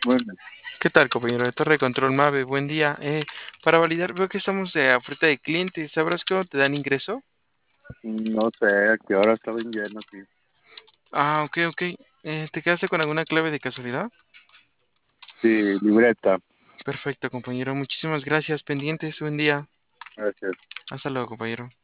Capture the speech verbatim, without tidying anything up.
Bueno, ¿Qué tal, compañero de Torre de Control Mave? Buen día. Eh, para validar, veo que estamos de oferta de clientes. ¿Sabrás cómo te dan ingreso? no sé a qué hora estaba en lleno aquí. Ah, ok, ok. Eh, ¿te quedaste con alguna clave de casualidad? Sí, libreta. Perfecto, compañero. Muchísimas gracias. Pendientes. Buen día. Gracias. Hasta luego, compañero.